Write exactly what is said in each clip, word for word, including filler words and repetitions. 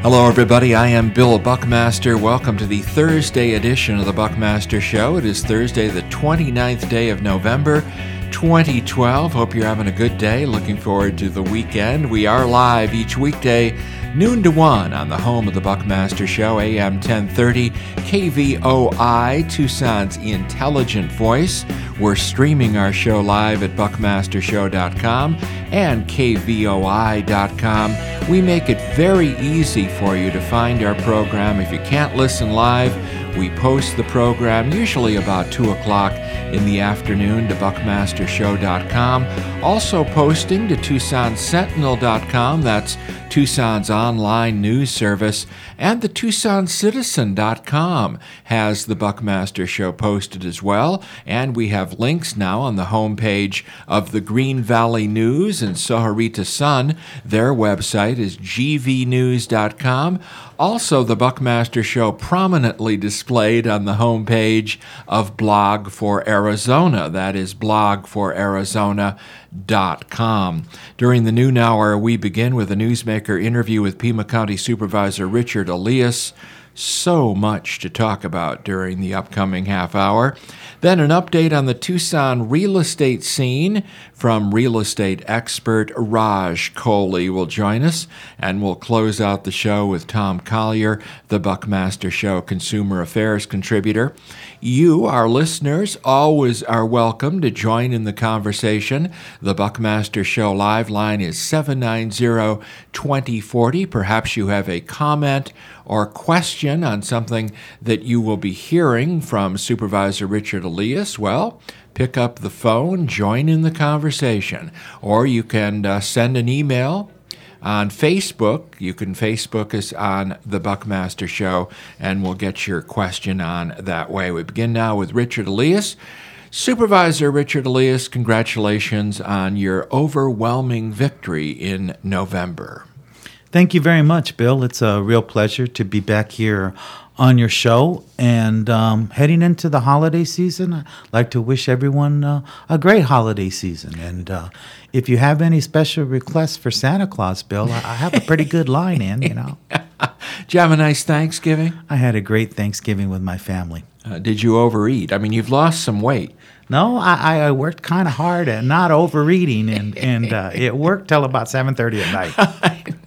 Hello, everybody. I am Bill Buckmaster. Welcome to the Thursday edition of the Buckmaster Show. It is Thursday, the twenty-ninth day of November, twenty twelve. Hope you're having a good day. Looking forward to the weekend. We are live each weekday, noon to one, on the home of the Buckmaster Show, A M ten thirty, K V O I, Tucson's intelligent voice. We're streaming our show live at buckmaster show dot com and K V O I dot com. We make it very easy for you to find our program. If you can't listen live, we post the program usually about two o'clock in the afternoon to buckmaster show dot com. Also posting to tucson sentinel dot com, that's Tucson's online news service, and the tucson citizen dot com has the Buckmaster Show posted as well, and we have links now on the homepage of the Green Valley News and Sohorita Sun. Their website is g v news dot com. Also, the Buckmaster Show prominently displayed on the homepage of Blog for Arizona. That is blog for arizona dot com. During the noon hour, we begin with a newsmaker interview with Pima County Supervisor Richard Elias. So much to talk about during the upcoming half hour. Then an update on the Tucson real estate scene from real estate expert Raj Kohli will join us, and we'll close out the show with Tom Collier, the Buckmaster Show Consumer Affairs contributor. You, our listeners, always are welcome to join in the conversation. The Buckmaster Show live line is seven nine zero, two zero four zero. Perhaps you have a comment or question on something that you will be hearing from Supervisor Richard Elias. Well, pick up the phone, join in the conversation. Or you can uh, send an email on Facebook. You can Facebook us on The Buckmaster Show, and we'll get your question on that way. We begin now with Richard Elias. Supervisor Richard Elias, congratulations on your overwhelming victory in November. Thank you very much, Bill. It's a real pleasure to be back here on your show. And um, heading into the holiday season, I'd like to wish everyone uh, a great holiday season. And uh, if you have any special requests for Santa Claus, Bill, I, I have a pretty good line in, you know. Did you have a nice Thanksgiving? I had a great Thanksgiving with my family. Uh, did you overeat? I mean, you've lost some weight. No, I, I worked kind of hard at not overeating, and, and uh, it worked till about seven thirty at night.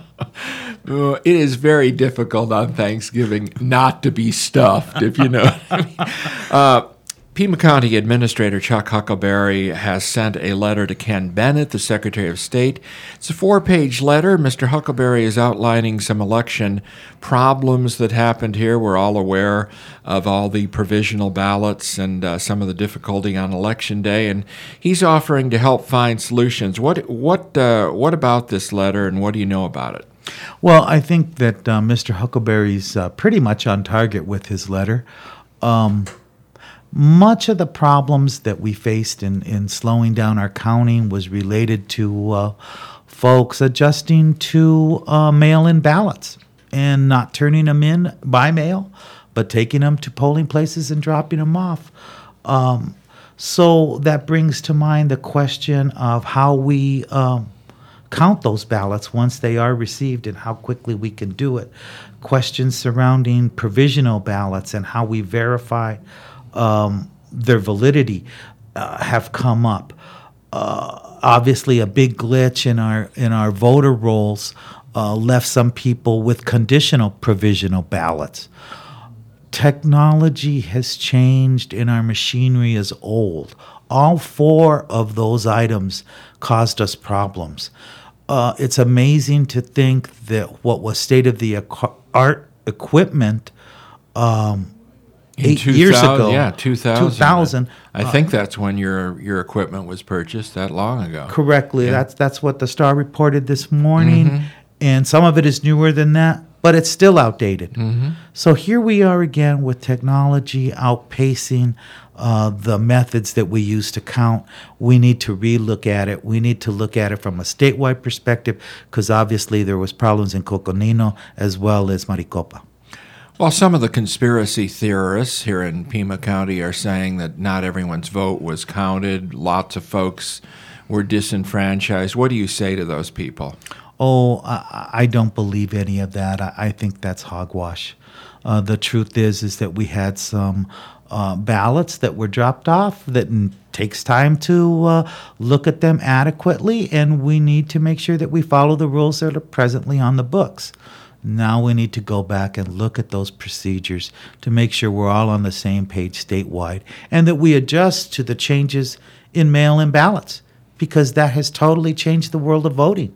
Uh, it is very difficult on Thanksgiving not to be stuffed, if you know what I mean. Uh, Pima County Administrator Chuck Huckleberry has sent a letter to Ken Bennett, the Secretary of State. It's a four-page letter. Mister Huckleberry is outlining some election problems that happened here. We're all aware of all the provisional ballots and uh, some of the difficulty on Election Day, and he's offering to help find solutions. What what uh, what about this letter, and what do you know about it? Well, I think that uh, Mister Huckleberry's uh, pretty much on target with his letter. Um, much of the problems that we faced in, in slowing down our counting was related to uh, folks adjusting to uh, mail-in ballots and not turning them in by mail, but taking them to polling places and dropping them off. Um, so that brings to mind the question of how we um, count those ballots once they are received and how quickly we can do it. Questions surrounding provisional ballots and how we verify um, their validity uh, have come up. Uh, obviously, a big glitch in our in our voter rolls uh, left some people with conditional provisional ballots. Technology has changed and our machinery is old. All four of those items caused us problems. Uh, it's amazing to think that what was state-of-the-art equipment um, eight years ago, yeah, two thousand. two thousand I think that's when your your equipment was purchased that long ago. Correctly. Yeah. That's that's what the Star reported this morning, Mm-hmm. and some of it is newer than that, but it's still outdated. Mm-hmm. So here we are again with technology outpacing uh, the methods that we use to count. We need to relook at it. We need to look at it from a statewide perspective because obviously there was problems in Coconino as well as Maricopa. Well, some of the conspiracy theorists here in Pima County are saying that not everyone's vote was counted. Lots of folks were disenfranchised. What do you say to those people? Oh, I, I don't believe any of that. I, I think that's hogwash. Uh, the truth is, is that we had some uh, ballots that were dropped off that n- takes time to uh, look at them adequately, and we need to make sure that we follow the rules that are presently on the books. Now we need to go back and look at those procedures to make sure we're all on the same page statewide and that we adjust to the changes in mail-in ballots, because that has totally changed the world of voting,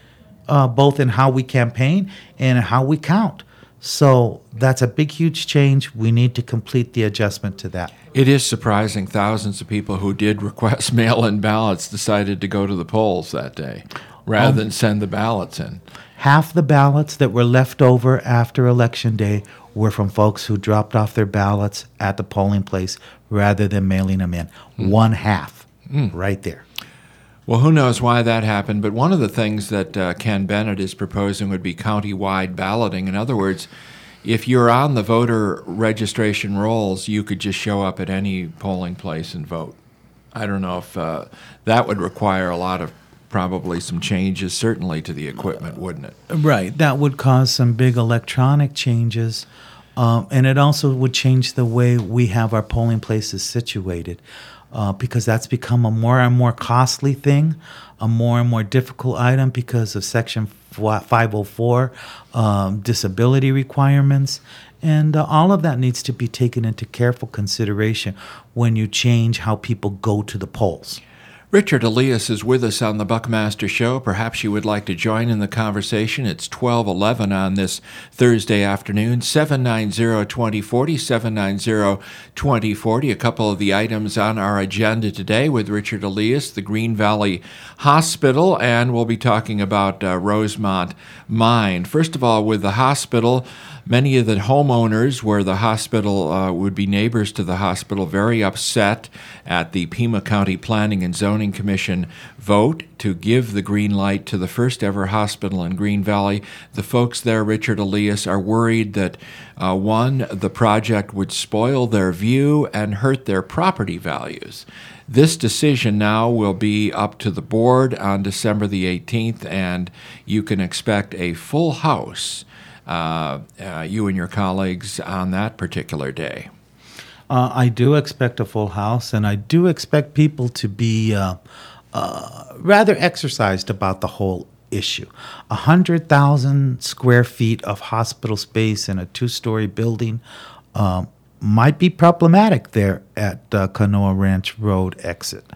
uh, both in how we campaign and how we count. So that's a big, huge change. We need to complete the adjustment to that. It is surprising thousands of people who did request mail-in ballots decided to go to the polls that day rather um, than send the ballots in. Half the ballots that were left over after Election Day were from folks who dropped off their ballots at the polling place rather than mailing them in. Mm. One half, mm. right there. Well, who knows why that happened, but one of the things that uh, Ken Bennett is proposing would be county-wide balloting. In other words, if you're on the voter registration rolls, you could just show up at any polling place and vote. I don't know if uh, that would require a lot of probably some changes, certainly to the equipment, wouldn't it? Right. That would cause some big electronic changes, um, and it also would change the way we have our polling places situated, uh, because that's become a more and more costly thing, a more and more difficult item because of Section five oh four, um, disability requirements, and uh, all of that needs to be taken into careful consideration when you change how people go to the polls. Richard Elias is with us on the Buckmaster Show. Perhaps you would like to join in the conversation. It's twelve eleven on this Thursday afternoon, seven nine zero, two zero four zero, seven nine zero, two zero four zero. A couple of the items on our agenda today with Richard Elias, the Green Valley Hospital, and we'll be talking about uh, Rosemont Mine. First of all, with the hospital, many of the homeowners where the hospital uh, would be neighbors to the hospital very upset at the Pima County Planning and Zoning Commission vote to give the green light to the first ever hospital in Green Valley. The folks there, Richard Elias, are worried that, uh, one, the project would spoil their view and hurt their property values. This decision now will be up to the board on December the eighteenth, and you can expect a full house, uh, uh, you and your colleagues, on that particular day. Uh, I do expect a full house, and I do expect people to be uh, uh, rather exercised about the whole issue. one hundred thousand square feet of hospital space in a two-story building um, might be problematic there at uh, Canoa Ranch Road exit.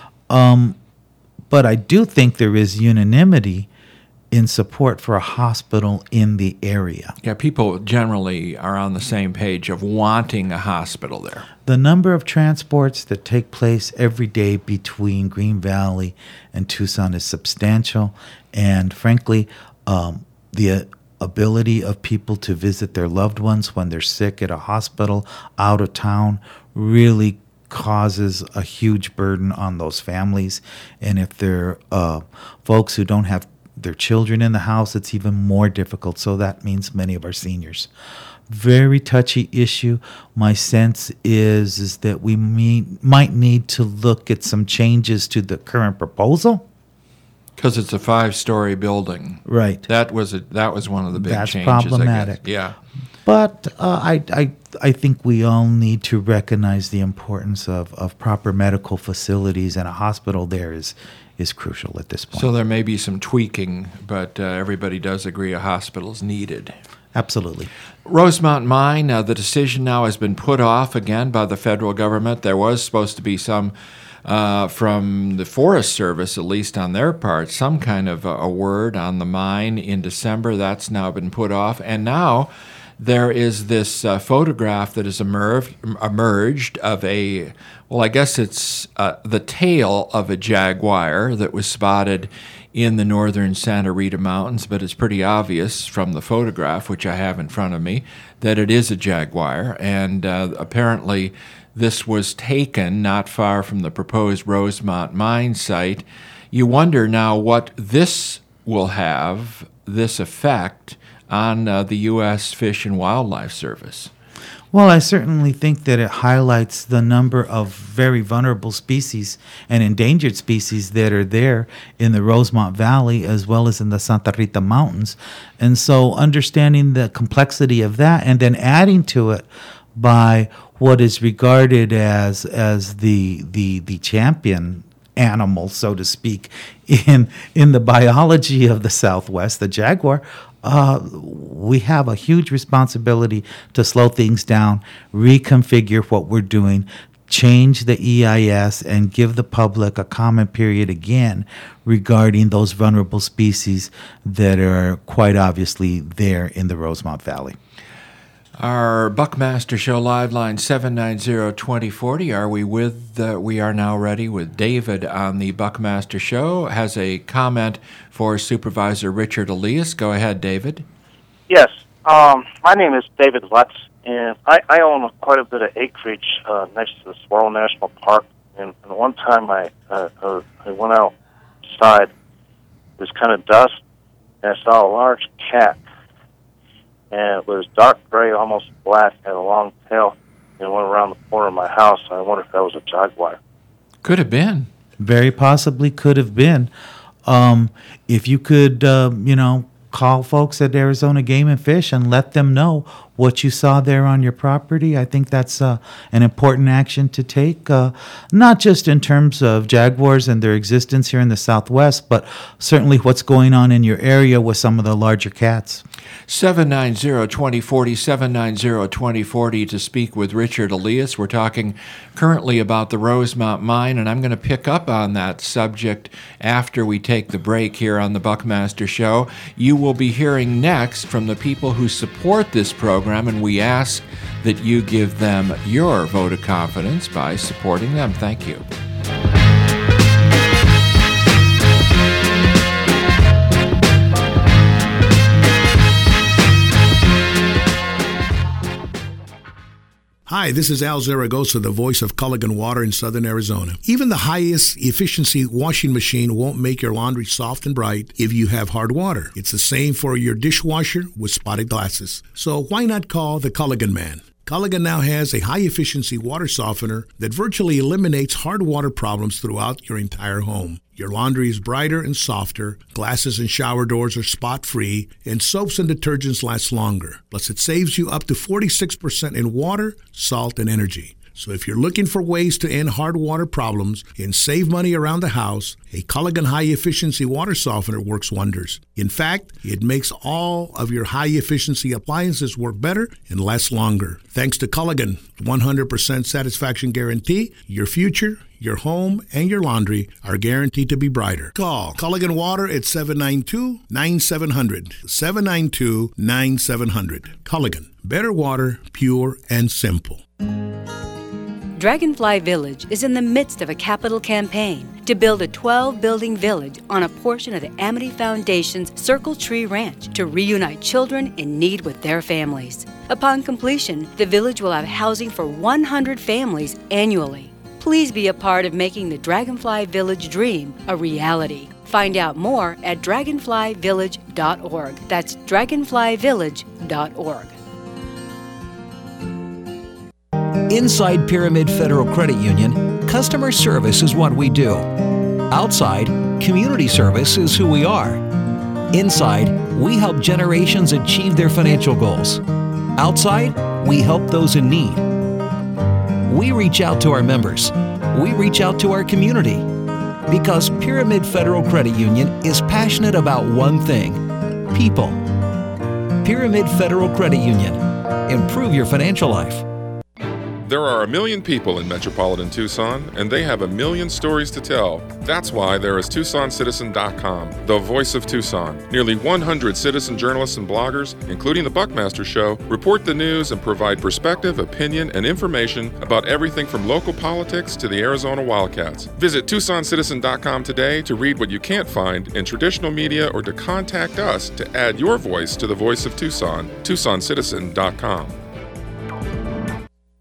Um, but I do think there is unanimity in support for a hospital in the area. Yeah, people generally are on the same page of wanting a hospital there. The number of transports that take place every day between Green Valley and Tucson is substantial, and frankly, um, the ability of people to visit their loved ones when they're sick at a hospital out of town really causes a huge burden on those families. And if they're uh, folks who don't have their children in the house, it's even more difficult. So that means many of our seniors. Very touchy issue. My sense is is that we may, might need to look at some changes to the current proposal. Because it's a five-story building, right? That was a, that was one of the big That's changes. Problematic. I guess. Yeah, but uh, I I I think we all need to recognize the importance of, of proper medical facilities, and a hospital there is is crucial at this point. So there may be some tweaking, but uh, everybody does agree a hospital is needed. Absolutely. Rosemont Mine, uh, the decision now has been put off again by the federal government. There was supposed to be some uh, from the Forest Service, at least on their part, some kind of a, a word on the mine in December. That's now been put off. And now there is this uh, photograph that has emerged, emerged of a, well, I guess it's uh, the tail of a jaguar that was spotted in the northern Santa Rita Mountains, but it's pretty obvious from the photograph, which I have in front of me, that it is a jaguar. And uh, apparently this was taken not far from the proposed Rosemont mine site. You wonder now what this will have, this effect, on uh, the U S Fish and Wildlife Service. Well, I certainly think that it highlights the number of very vulnerable species and endangered species that are there in the Rosemont Valley as well as in the Santa Rita Mountains. And so understanding the complexity of that and then adding to it by what is regarded as as the the the champion animal, so to speak, in in the biology of the Southwest, the jaguar, uh, we have a huge responsibility to slow things down, reconfigure what we're doing, change the E I S, and give the public a comment period again regarding those vulnerable species that are quite obviously there in the Rosemont Valley. Our Buckmaster Show live line seven nine zero, two zero four zero. Are we with, uh, we are now ready with David on the Buckmaster Show. Has a comment for Supervisor Richard Elias. Go ahead, David. Yes. Um, my name is David Lutz, and I, I own quite a bit of acreage uh, next to the Saguaro National Park. And, and one time I, uh, uh, I went outside, it was kind of dusk, and I saw a large cat. And it was dark gray, almost black, had a long tail, and went around the corner of my house. I wonder if that was a jaguar. Could have been. Very possibly could have been. Um, if you could, uh, you know, call folks at Arizona Game and Fish and let them know what you saw there on your property, I think that's uh, an important action to take, uh, not just in terms of jaguars and their existence here in the Southwest, but certainly what's going on in your area with some of the larger cats. seven nine zero, two zero four zero, seven nine zero, two zero four zero to speak with Richard Elias. We're talking currently about the Rosemont Mine, and I'm going to pick up on that subject after we take the break here on the Buckmaster Show. You will be hearing next from the people who support this program, and we ask that you give them your vote of confidence by supporting them. Thank you. Hi, this is Al Zaragoza, the voice of Culligan Water in Southern Arizona. Even the highest efficiency washing machine won't make your laundry soft and bright if you have hard water. It's the same for your dishwasher with spotted glasses. So why not call the Culligan Man? Culligan now has a high-efficiency water softener that virtually eliminates hard water problems throughout your entire home. Your laundry is brighter and softer, glasses and shower doors are spot-free, and soaps and detergents last longer. Plus, it saves you up to forty-six percent in water, salt, and energy. So if you're looking for ways to end hard water problems and save money around the house, a Culligan high-efficiency water softener works wonders. In fact, it makes all of your high-efficiency appliances work better and last longer. Thanks to Culligan one hundred percent satisfaction guarantee, your future, your home, and your laundry are guaranteed to be brighter. Call Culligan Water at seven nine two, nine seven zero zero, seven nine two, nine seven zero zero. Culligan, better water, pure and simple. Dragonfly Village is in the midst of a capital campaign to build a twelve-building village on a portion of the Amity Foundation's Circle Tree Ranch to reunite children in need with their families. Upon completion, the village will have housing for one hundred families annually. Please be a part of making the Dragonfly Village dream a reality. Find out more at dragonfly village dot org. That's dragonfly village dot org. Inside Pyramid Federal Credit Union, customer service is what we do. Outside, community service is who we are. Inside, we help generations achieve their financial goals. Outside, we help those in need. We reach out to our members. We reach out to our community. Because Pyramid Federal Credit Union is passionate about one thing: people. Pyramid Federal Credit Union. Improve your financial life. There are a million people in metropolitan Tucson, and they have a million stories to tell. That's why there is Tucson Citizen dot com, the voice of Tucson. Nearly one hundred citizen journalists and bloggers, including the Buckmaster Show, report the news and provide perspective, opinion, and information about everything from local politics to the Arizona Wildcats. Visit Tucson Citizen dot com today to read what you can't find in traditional media or to contact us to add your voice to the voice of Tucson. Tucson Citizen dot com.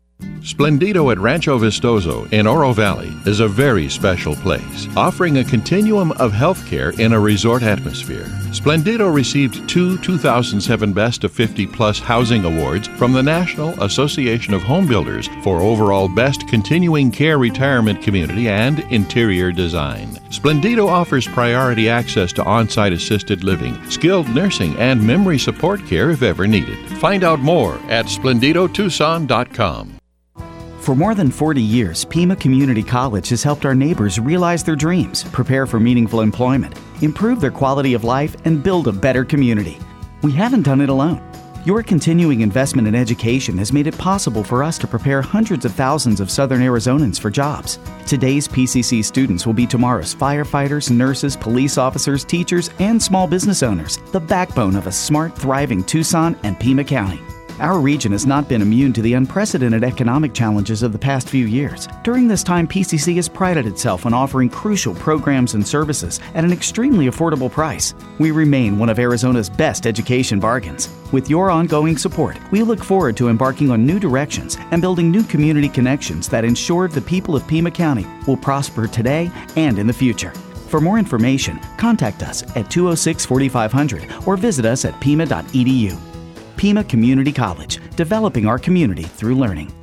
Splendido at Rancho Vistoso in Oro Valley is a very special place, offering a continuum of healthcare in a resort atmosphere. Splendido received two two thousand seven Best of fifty Plus Housing Awards from the National Association of Home Builders for overall Best Continuing Care Retirement Community and Interior Design. Splendido offers priority access to on-site assisted living, skilled nursing, and memory support care if ever needed. Find out more at splendido tucson dot com. For more than forty years, Pima Community College has helped our neighbors realize their dreams, prepare for meaningful employment, improve their quality of life, and build a better community. We haven't done it alone. Your continuing investment in education has made it possible for us to prepare hundreds of thousands of Southern Arizonans for jobs. Today's P C C students will be tomorrow's firefighters, nurses, police officers, teachers, and small business owners, the backbone of a smart, thriving Tucson and Pima County. Our region has not been immune to the unprecedented economic challenges of the past few years. During this time, P C C has prided itself on offering crucial programs and services at an extremely affordable price. We remain one of Arizona's best education bargains. With your ongoing support, we look forward to embarking on new directions and building new community connections that ensure the people of Pima County will prosper today and in the future. For more information, contact us at two oh six, forty-five hundred or visit us at pima dot e d u. Pima Community College, developing our community through learning.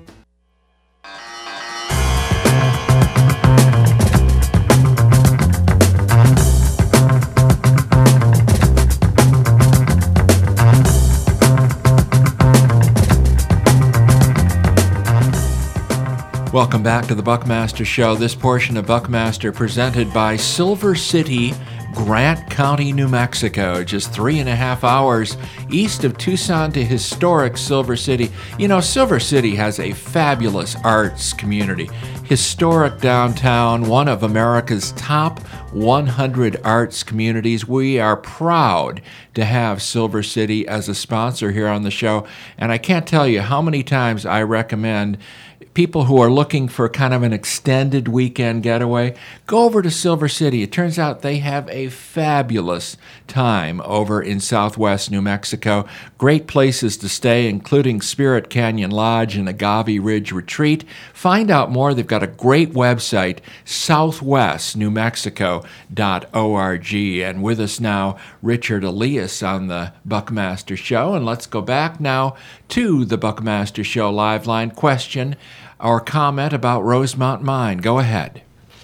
Welcome back to the Buckmaster Show. This portion of Buckmaster presented by Silver City, Grant County, New Mexico, just three and a half hours east of Tucson to historic Silver City. You know, Silver City has a fabulous arts community. Historic downtown, one of America's top one hundred arts communities. We are proud to have Silver City as a sponsor here on the show, and I can't tell you how many times I recommend people who are looking for kind of an extended weekend getaway, go over to Silver City. It turns out they have a fabulous time over in southwest New Mexico. Great places to stay, including Spirit Canyon Lodge and Agave Ridge Retreat. Find out more. They've got a great website, southwest new mexico dot org. And with us now, Richard Elias on the Buckmaster Show. And let's go back now to the Buckmaster Show live line question or comment about Rosemont Mine. Go ahead.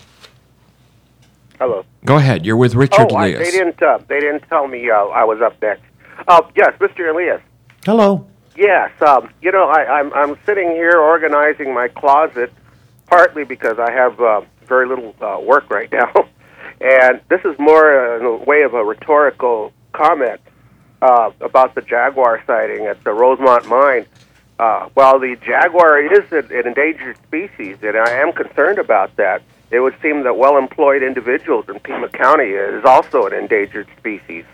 Hello. Go ahead. You're with Richard oh, Elias. I, they didn't. Uh, they didn't tell me uh, I was up next. Uh, yes, Mister Elias. Hello. Yes. Um, you know, I, I'm I'm sitting here organizing my closet, partly because I have uh, very little uh, work right now, and this is more uh, in a way of a rhetorical comment uh, about the jaguar sighting at the Rosemont Mine. Uh, while the jaguar is an, an endangered species, and I am concerned about that, it would seem that well-employed individuals in Pima County is also an endangered species.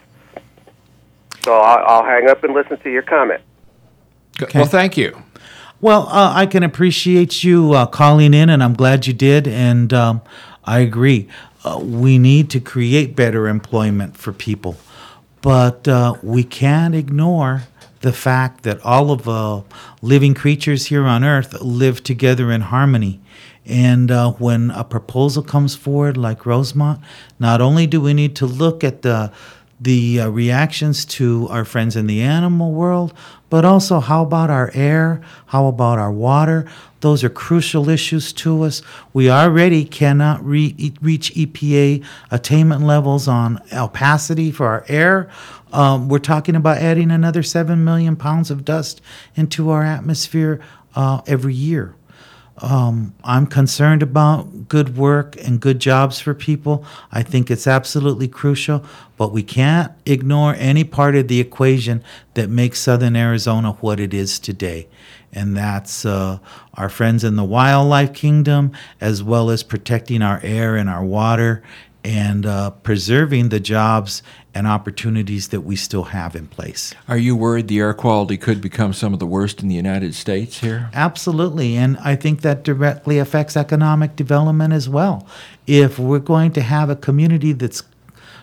So I'll, I'll hang up and listen to your comment. Okay. Well, thank you. Well, uh, I can appreciate you uh, calling in, and I'm glad you did, and um, I agree. Uh, we need to create better employment for people, but uh, we can't ignore the fact that all of uh, living creatures here on Earth live together in harmony. And uh, when a proposal comes forward like Rosemont, not only do we need to look at the the uh, reactions to our friends in the animal world, but also how about our air? How about our water? Those are crucial issues to us. We already cannot re- reach E P A attainment levels on opacity for our air. Um, we're talking about adding another seven million pounds of dust into our atmosphere uh, every year. Um, I'm concerned about good work and good jobs for people. I think it's absolutely crucial, but we can't ignore any part of the equation that makes Southern Arizona what it is today. And that's uh, our friends in the wildlife kingdom, as well as protecting our air and our water and uh, preserving the jobs and opportunities that we still have in place. Are you worried the air quality could become some of the worst in the United States here? Absolutely, and I think that directly affects economic development as well. If we're going to have a community that's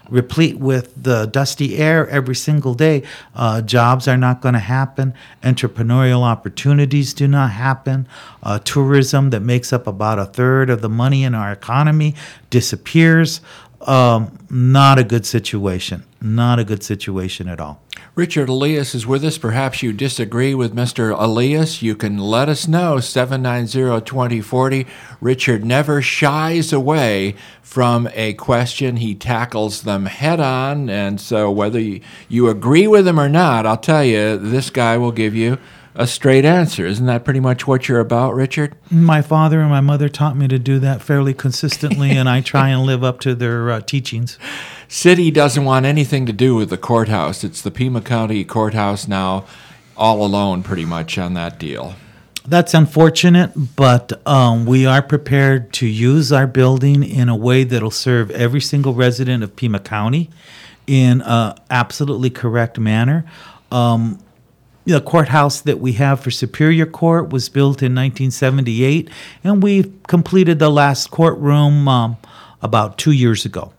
replete with the dusty air every single day, uh, jobs are not going to happen. Entrepreneurial opportunities do not happen. Uh, tourism, that makes up about a third of the money in our economy, disappears. Um, not a good situation. Not a good situation at all. Richard Elias is with us. Perhaps you disagree with Mister Elias. You can let us know, seven nine zero, two zero four zero. Richard never shies away from a question. He tackles them head on, and so whether you, you agree with him or not, I'll tell you, this guy will give you a straight answer. Isn't that pretty much what you're about, Richard? My father and my mother taught me to do that fairly consistently, and I try and live up to their uh, teachings. City doesn't want anything to do with the courthouse. It's the Pima County Courthouse now, all alone pretty much on that deal. That's unfortunate, but um, we are prepared to use our building in a way that'll serve every single resident of Pima County in an absolutely correct manner. Um, The courthouse that we have for Superior Court was built in nineteen seventy-eight, and we completed the last courtroom um, about two years ago.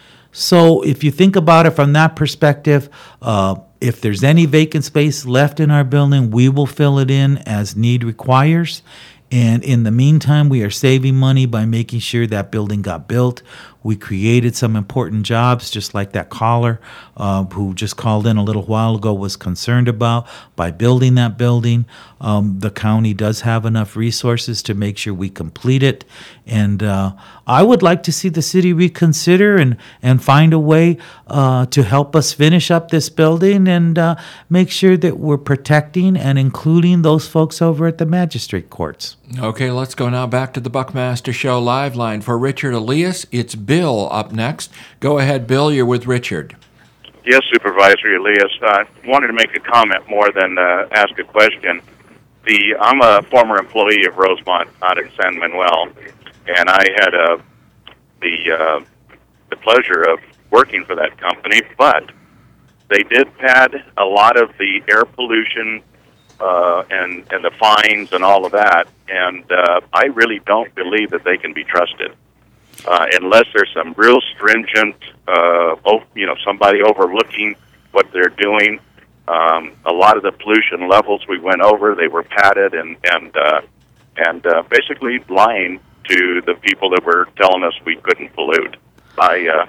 So if you think about it from that perspective, uh, if there's any vacant space left in our building, we will fill it in as need requires. And in the meantime, we are saving money by making sure that building got built. We created some important jobs, just like that caller uh, who just called in a little while ago was concerned about. By building that building, um, the county does have enough resources to make sure we complete it. And uh, I would like to see the city reconsider and, and find a way uh, to help us finish up this building and uh, make sure that we're protecting and including those folks over at the magistrate courts. Okay, let's go now back to the Buckmaster Show live line for Richard Elias. It's Bill up next. Go ahead, Bill. You're with Richard. Yes, Supervisor Elias. I wanted to make a comment more than uh, ask a question. The I'm a former employee of Rosemont out in San Manuel, and I had uh, the uh, the pleasure of working for that company. But they did pad a lot of the air pollution uh, and and the fines and all of that. And uh, I really don't believe that they can be trusted. Uh, unless there's some real stringent, uh, oh, you know, somebody overlooking what they're doing. Um, a lot of the pollution levels we went over, they were padded and and uh, and uh, basically lying to the people that were telling us we couldn't pollute. I uh,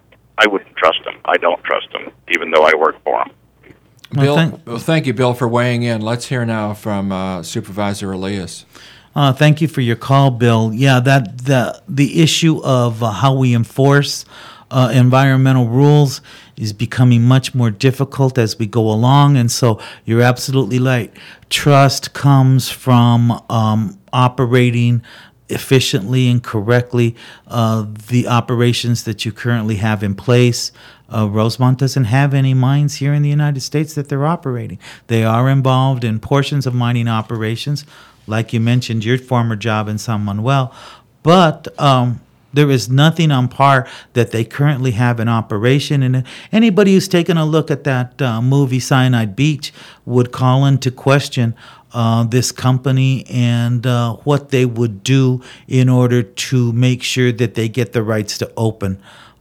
I wouldn't trust them. I don't trust them, even though I work for them. Bill, well, thank, well, thank you, Bill, for weighing in. Let's hear now from uh, Supervisor Elias. Uh, thank you for your call, Bill. Yeah, that the the issue of uh, how we enforce uh, environmental rules is becoming much more difficult as we go along, and so you're absolutely right. Trust comes from um, operating efficiently and correctly uh, the operations that you currently have in place. Uh, Rosemont doesn't have any mines here in the United States that they're operating. They are involved in portions of mining operations, like you mentioned, your former job in San Manuel, but um, there is nothing on par that they currently have in operation. And anybody who's taken a look at that uh, movie Cyanide Beach would call into question uh, this company and uh, what they would do in order to make sure that they get the rights to open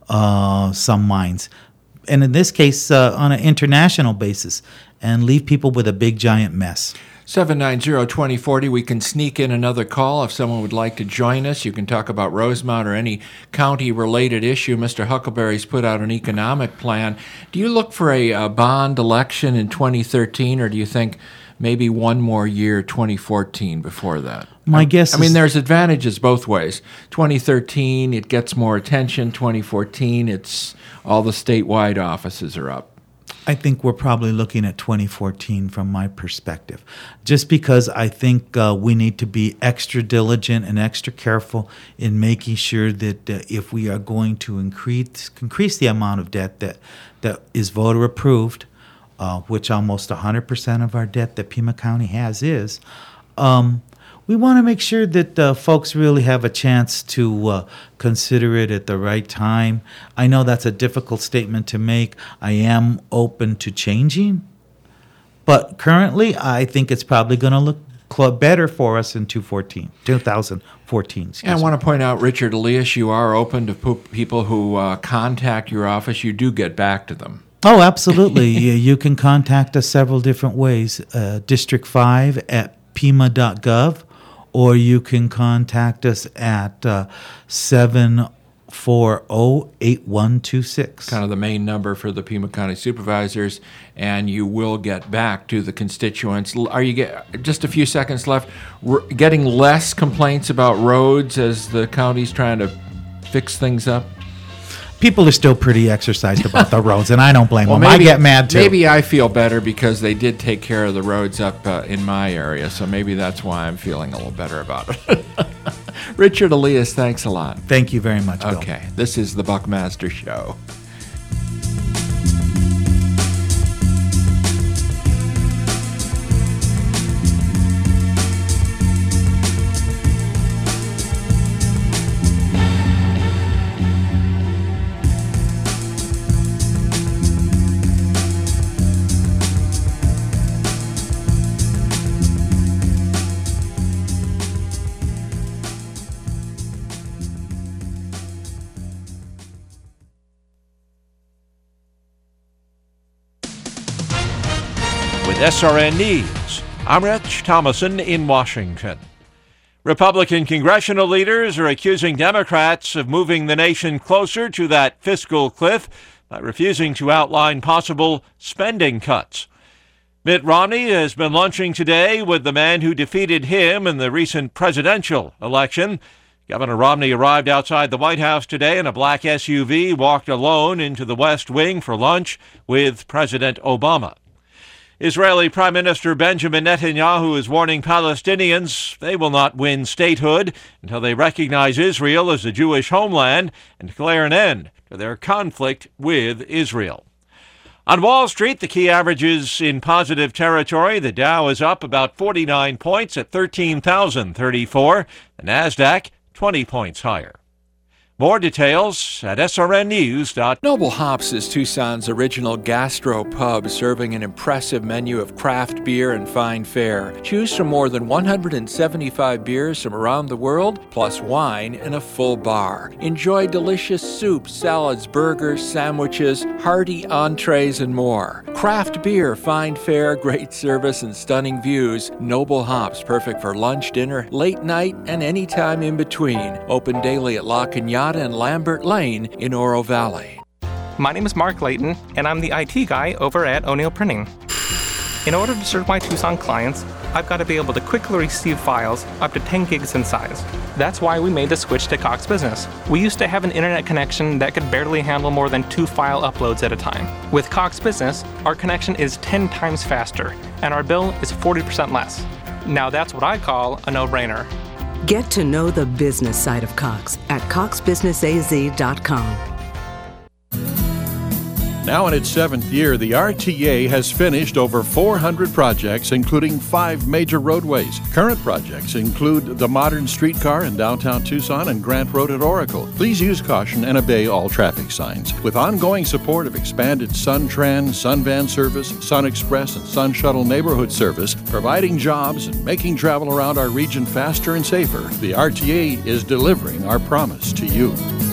uh, some mines. And in this case, uh, on an international basis, and leave people with a big, giant mess. seven nine zero, two zero four zero. We can sneak in another call if someone would like to join us. You can talk about Rosemont or any county-related issue. Mister Huckleberry's put out an economic plan. Do you look for a, a bond election in twenty thirteen, or do you think maybe one more year, twenty fourteen, before that? My guess I mean, is, there's advantages both ways. twenty thirteen, it gets more attention. twenty fourteen, it's all the statewide offices are up. I think we're probably looking at twenty fourteen from my perspective, just because I think uh, we need to be extra diligent and extra careful in making sure that uh, if we are going to increase increase the amount of debt that, that is voter approved, uh, which almost one hundred percent of our debt that Pima County has is, um, we want to make sure that uh, folks really have a chance to uh, consider it at the right time. I know that's a difficult statement to make. I am open to changing, but currently I think it's probably going to look cl- better for us in two fourteen, two thousand fourteen. And I want to point out, Richard Elias, you are open to po- people who uh, contact your office. You do get back to them. Oh, absolutely. you, you can contact us several different ways. Uh, District five at pima dot gov, or you can contact us at uh, seven four zero, eight one two six. Kind of the main number for the Pima County Supervisors, and you will get back to the constituents. Are you get just a few seconds left? We're getting less complaints about roads as the county's trying to fix things up? People are still pretty exercised about the roads, and I don't blame well, them. Maybe, I get mad too. Maybe I feel better because they did take care of the roads up uh, in my area, so maybe that's why I'm feeling a little better about it. Richard Elias, thanks a lot. Thank you very much, Bill. Okay, this is the Buckmaster Show. S R N News. I'm Rich Thomason in Washington. Republican congressional leaders are accusing Democrats of moving the nation closer to that fiscal cliff by refusing to outline possible spending cuts. Mitt Romney has been lunching today with the man who defeated him in the recent presidential election. Governor Romney arrived outside the White House today in a black S U V, walked alone into the West Wing for lunch with President Obama. Israeli Prime Minister Benjamin Netanyahu is warning Palestinians they will not win statehood until they recognize Israel as a Jewish homeland and declare an end to their conflict with Israel. On Wall Street, the key averages in positive territory. The Dow is up about forty-nine points at thirteen thousand thirty-four. The Nasdaq twenty points higher. More details at S R N news dot com. Noble Hops is Tucson's original gastro pub, serving an impressive menu of craft beer and fine fare. Choose from more than one hundred seventy-five beers from around the world, plus wine in a full bar. Enjoy delicious soups, salads, burgers, sandwiches, hearty entrees, and more. Craft beer, fine fare, great service, and stunning views. Noble Hops, perfect for lunch, dinner, late night, and any time in between. Open daily at La Cañada and Lambert Lane in Oro Valley. My name is Mark Layton, and I'm the I T guy over at O'Neill Printing. In order to serve my Tucson clients, I've got to be able to quickly receive files up to ten gigs in size. That's why we made the switch to Cox Business. We used to have an internet connection that could barely handle more than two file uploads at a time. With Cox Business, our connection is ten times faster, and our bill is forty percent less. Now that's what I call a no-brainer. Get to know the business side of Cox at cox business a z dot com. Now in its seventh year, the R T A has finished over four hundred projects, including five major roadways. Current projects include the modern streetcar in downtown Tucson and Grant Road at Oracle. Please use caution and obey all traffic signs. With ongoing support of expanded SunTran, SunVan service, Sun Express, and Sun Shuttle neighborhood service, providing jobs and making travel around our region faster and safer, the R T A is delivering our promise to you.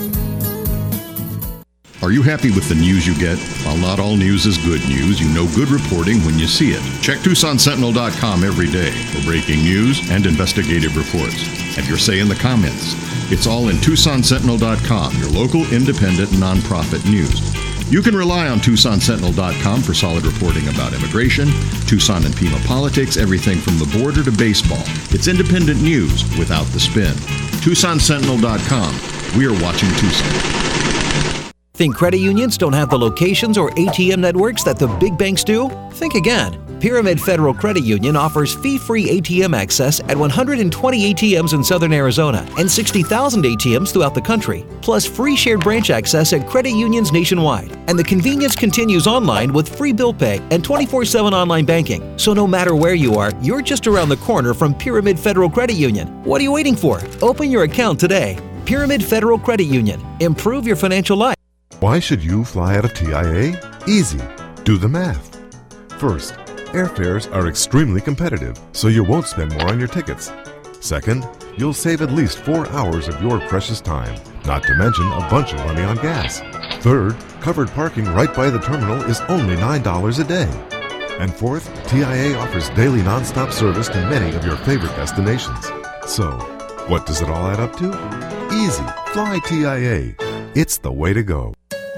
Are you happy with the news you get? While not all news is good news, you know good reporting when you see it. Check Tucson Sentinel dot com every day for breaking news and investigative reports. Have your say in the comments. It's all in Tucson Sentinel dot com, your local independent nonprofit news. You can rely on Tucson Sentinel dot com for solid reporting about immigration, Tucson and Pima politics, everything from the border to baseball. It's independent news without the spin. Tucson Sentinel dot com. We are watching Tucson. Think credit unions don't have the locations or A T M networks that the big banks do? Think again. Pyramid Federal Credit Union offers fee-free A T M access at one hundred twenty A T Ms in southern Arizona and sixty thousand A T Ms throughout the country, plus free shared branch access at credit unions nationwide. And the convenience continues online with free bill pay and twenty-four seven online banking. So no matter where you are, you're just around the corner from Pyramid Federal Credit Union. What are you waiting for? Open your account today. Pyramid Federal Credit Union. Improve your financial life. Why should you fly out of T I A? Easy. Do the math. First, Airfares are extremely competitive, so you won't spend more on your tickets. Second, you'll save at least four hours of your precious time, not to mention a bunch of money on gas. Third, covered parking right by the terminal is only nine dollars a day. And fourth, T I A offers daily nonstop service to many of your favorite destinations. So, what does it all add up to? Easy. Fly T I A. It's the way to go.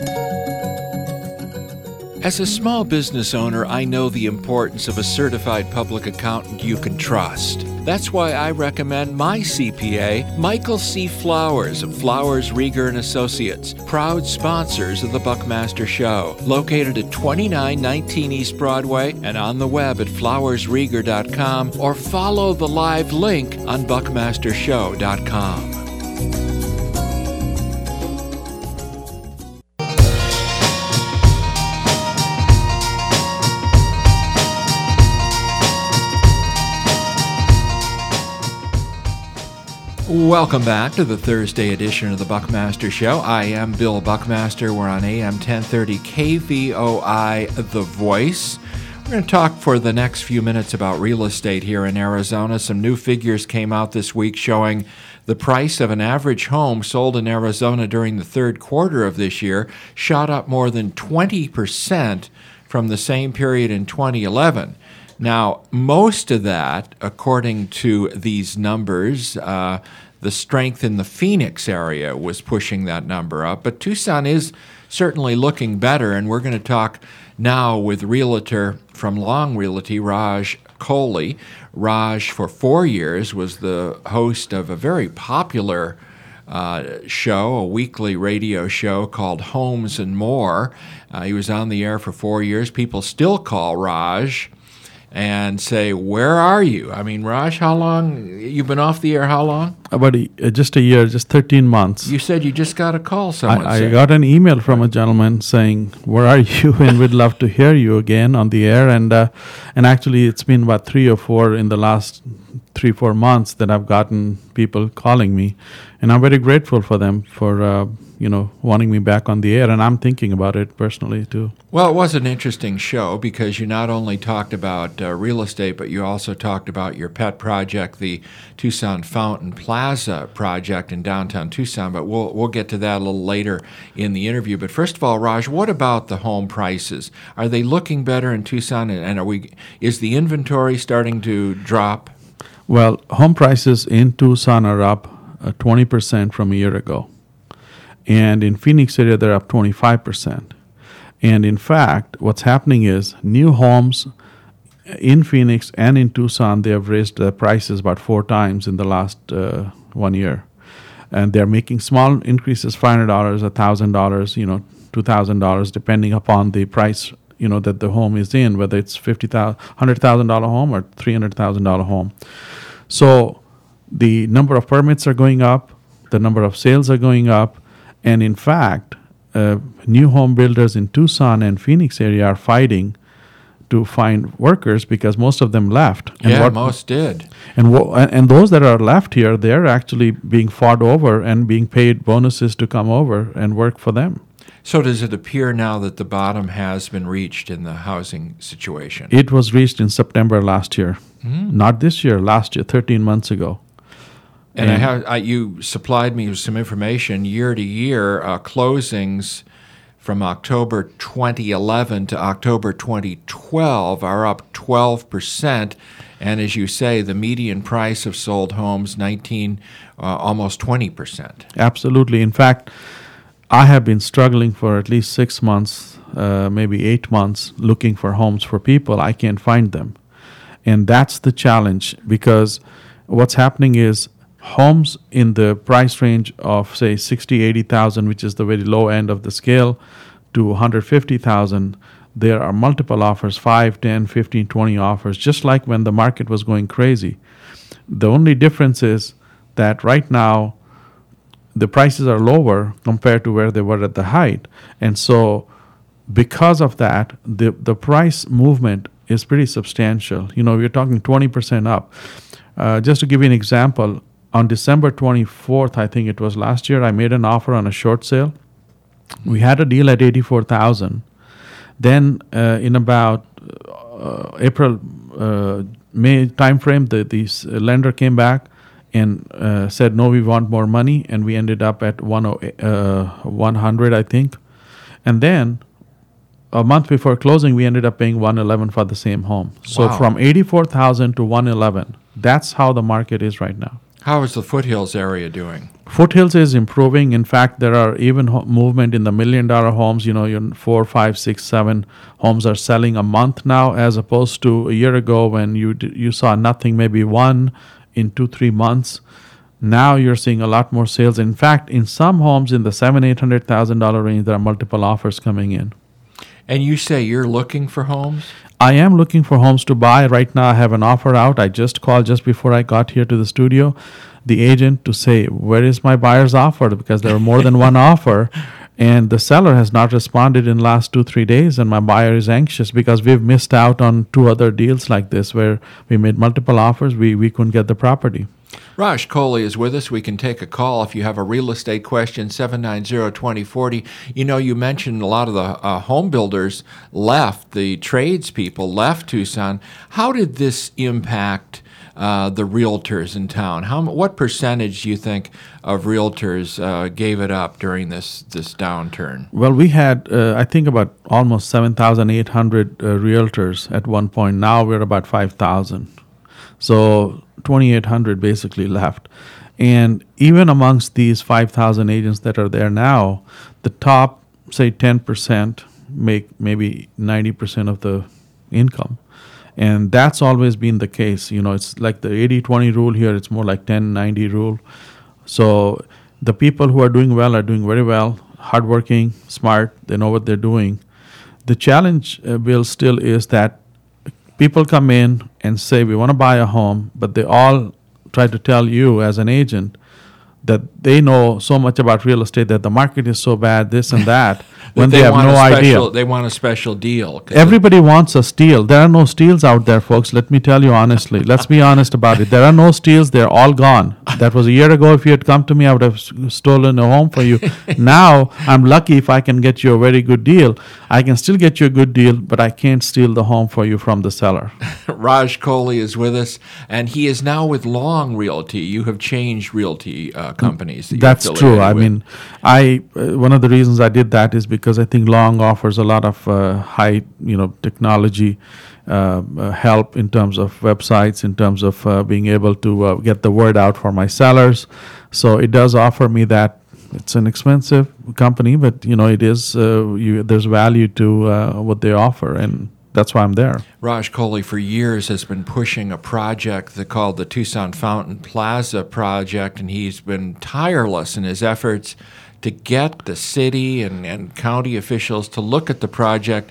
As a small business owner, I know the importance of a certified public accountant you can trust. That's why I recommend my C P A, Michael C. Flowers of Flowers, Rieger and Associates, proud sponsors of the Buckmaster Show, located at twenty-nine nineteen East Broadway and on the web at flowers rieger dot com, or follow the live link on buckmaster show dot com. Welcome back to the Thursday edition of the Buckmaster Show. I am Bill Buckmaster. We're on A M ten thirty K V O I, The Voice. We're going to talk for the next few minutes about real estate here in Arizona. Some new figures came out this week showing the price of an average home sold in Arizona during the third quarter of this year shot up more than twenty percent from the same period in twenty eleven. Now, most of that, according to these numbers, uh, the strength in the Phoenix area was pushing that number up. But Tucson is certainly looking better, and we're going to talk now with realtor from Long Realty, Raj Kohli. Raj, for four years, was the host of a very popular uh, show, a weekly radio show called Homes and More. Uh, he was on the air for four years. People still call Raj and say, where are you? I mean, Raj, how long? You've been off the air how long? About a, uh, just a year, just thirteen months. You said you just got a call, someone I, said. I got an email from a gentleman saying, where are you? And we'd love to hear you again on the air. And uh, and actually, it's been about three or four in the last three, four months that I've gotten people calling me. And I'm very grateful for them for, uh, you know, wanting me back on the air. And I'm thinking about it personally, too. Well, it was an interesting show because you not only talked about uh, real estate, but you also talked about your pet project, the Tucson Fountain Plaza project in downtown Tucson. But we'll we'll get to that a little later in the interview. But first of all, Raj, what about the home prices? Are they looking better in Tucson? And are we? Is the inventory starting to drop? Well, home prices in Tucson are up uh, twenty percent from a year ago. And in Phoenix area, they're up twenty-five percent. And in fact, what's happening is new homes in Phoenix and in Tucson, they have raised their prices about four times in the last uh, one year. And they're making small increases, five hundred dollars, one thousand dollars, you know, two thousand dollars, depending upon the price, you know, that the home is in, whether it's fifty thousand dollars, one hundred thousand dollars home or three hundred thousand dollars home. So the number of permits are going up, the number of sales are going up, and in fact, uh, new home builders in Tucson and Phoenix area are fighting to find workers because most of them left. And yeah, what, most did. And, wo- and those that are left here, they're actually being fought over and being paid bonuses to come over and work for them. So does it appear now that the bottom has been reached in the housing situation? It was reached in September last year. Mm. Not this year, last year, thirteen months ago. And, and I have, I, you supplied me with some information. Year to year, uh, closings from October twenty eleven to October twenty twelve are up twelve percent. And as you say, the median price of sold homes, nineteen, uh, almost twenty percent. Absolutely. In fact, I have been struggling for at least six months, uh, maybe eight months, looking for homes for people. I can't find them. And that's the challenge, because what's happening is homes in the price range of, say, sixty thousand, eighty thousand, which is the very low end of the scale, to one hundred fifty thousand, there are multiple offers, five, ten, fifteen, twenty offers, just like when the market was going crazy. The only difference is that right now, the prices are lower compared to where they were at the height. And so because of that, the, the price movement is pretty substantial. You know, we're talking twenty percent up. Uh, just to give you an example, on December twenty-fourth, I think it was last year, I made an offer on a short sale. We had a deal at eighty-four thousand dollars. Then uh, in about uh, April, uh, May timeframe, the the s- lender came back and uh, said, no, we want more money, and we ended up at one hundred, I think. And then a month before closing, we ended up paying one eleven for the same home. So Wow. from eighty-four thousand to one eleven, that's how the market is right now. How is the Foothills area doing? Foothills is improving. In fact, there are even ho- movement in the million dollar homes. You know, your four, five, six, seven homes are selling a month now, as opposed to a year ago when you d- you saw nothing, maybe one in two, three months. Now you're seeing a lot more sales. In fact, in some homes in the seven, eight hundred thousand dollar range, there are multiple offers coming in. And you say you're looking for homes? I am looking for homes to buy. Right now, I have an offer out. I just called just before I got here to the studio, the agent, to say, where is my buyer's offer? Because there are more than one offer. And the seller has not responded in last two, three days. And my buyer is anxious because we've missed out on two other deals like this where we made multiple offers. We, we couldn't get the property. Raj Kohli is with us. We can take a call if you have a real estate question, seven nine zero, two zero four zero. You know, you mentioned a lot of the uh, home builders left, the tradespeople left Tucson. How did this impact uh, the realtors in town? How What percentage do you think of realtors uh, gave it up during this, this downturn? Well, we had, uh, I think, about almost seven thousand eight hundred uh, realtors at one point. Now we're about five thousand. So twenty-eight hundred basically left. And even amongst these five thousand agents that are there now, the top, say, ten percent make maybe ninety percent of the income. And that's always been the case. You know, it's like the eighty twenty rule here. It's more like ten ninety rule. So the people who are doing well are doing very well, hardworking, smart. They know what they're doing. The challenge, uh, Bill, still is that people come in and say, we want to buy a home, but they all try to tell you as an agent that they know so much about real estate, that the market is so bad, this and that, when That they, have want no a special, idea. They want a special deal. 'cause Everybody wants a steal. There are no steals out there, folks. Let me tell you honestly. Let's be honest about it. There are no steals. They're all gone. That was a year ago. If you had come to me, I would have s- stolen a home for you. Now, I'm lucky if I can get you a very good deal. I can still get you a good deal, but I can't steal the home for you from the seller. Raj Kohli is with us, and he is now with Long Realty. You have changed realty uh, companies. That you're That's true. affiliated I with. mean, I uh, one of the reasons I did that is because I think Long offers a lot of uh, high, you know, technology uh, uh, help in terms of websites, in terms of uh, being able to uh, get the word out for my sellers. So it does offer me that. It's an expensive company, but you know, it is. Uh, you, there's value to uh, what they offer, and that's why I'm there. Raj Kohli, for years, has been pushing a project that called the Tucson Fountain Plaza Project, and he's been tireless in his efforts to get the city and, and county officials to look at the project.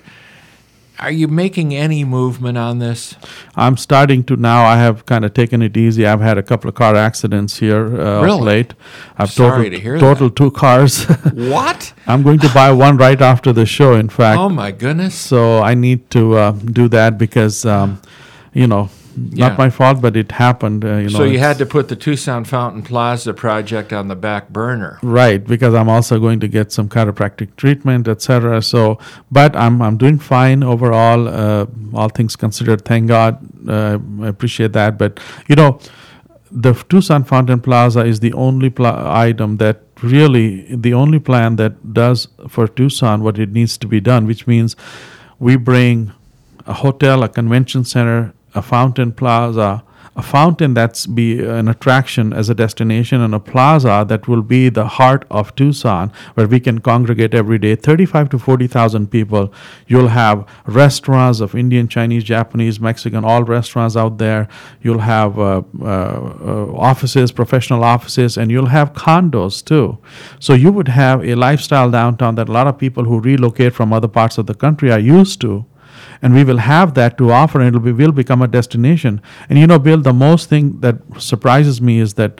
Are you making any movement on this? I'm starting to now. I have kind of taken it easy. I've had a couple of car accidents here uh, Really? of late. I've Sorry totaled, to hear totaled two cars. What? I'm going to buy one right after the show, in fact. Oh, my goodness. So I need to uh, do that because, um, you know, not Yeah. my fault, but it happened. Uh, you know, So you it's- had to put the Tucson Fountain Plaza project on the back burner. Right, because I'm also going to get some chiropractic treatment, et cetera. So, but I'm I'm doing fine overall. Uh, all things considered, thank God. Uh, I appreciate that. But you know, the Tucson Fountain Plaza is the only pla- item that really the only plan that does for Tucson what it needs to be done, which means we bring a hotel, a convention center, a fountain plaza, a fountain that's be an attraction as a destination, and a plaza that will be the heart of Tucson, where we can congregate every day, thirty-five to forty thousand people. You'll have restaurants of Indian, Chinese, Japanese, Mexican, all restaurants out there. You'll have uh, uh, uh, offices, professional offices, and you'll have condos too. So you would have a lifestyle downtown that a lot of people who relocate from other parts of the country are used to. And we will have that to offer, and it will, be, will become a destination. And you know, Bill, the most thing that surprises me is that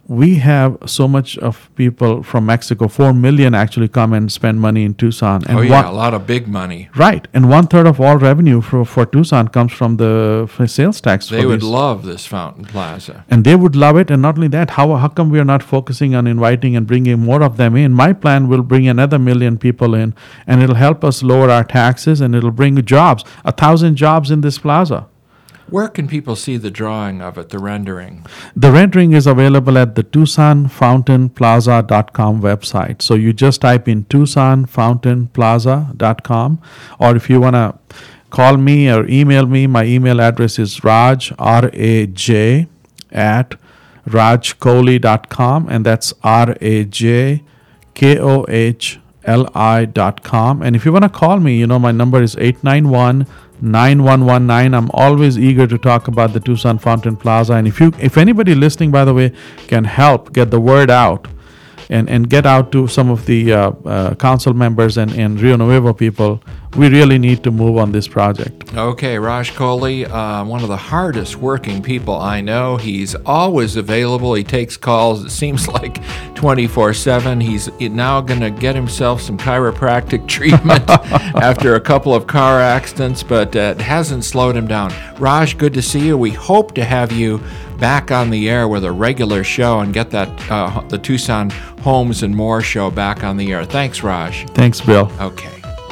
we have so much of people from Mexico, four million actually come and spend money in Tucson. And oh, yeah, one, a lot of big money. Right. And one third of all revenue for, for Tucson comes from the f- sales tax. They for would these. love this fountain plaza. And they would love it. And not only that, how, how come we are not focusing on inviting and bringing more of them in? My plan will bring another million people in, and it'll help us lower our taxes, and it'll bring jobs, a thousand jobs in this plaza. Where can people see the drawing of it, the rendering? The rendering is available at the Tucson Fountain Plaza dot com website. So you just type in Tucson Fountain Plaza dot com, or if you want to call me or email me, my email address is Raj, R A J, at raj kohli dot com, and that's R A J K O H L I dot com. And if you want to call me, you know, my number is eight nine one, nine one one nine. I'm always eager to talk about the Tucson Fountain Plaza. And if you, if anybody listening, by the way, can help get the word out and, and get out to some of the uh, uh, council members and, and Rio Nuevo people, we really need to move on this project. Okay, Raj Kohli, uh, one of the hardest working people I know. He's always available. He takes calls, it seems like twenty-four seven. He's now going to get himself some chiropractic treatment after a couple of car accidents, but uh, it hasn't slowed him down. Raj, good to see you. We hope to have you back on the air with a regular show and get that uh, the Tucson Homes and More show back on the air. Thanks, Raj. Thanks, Bill. Okay.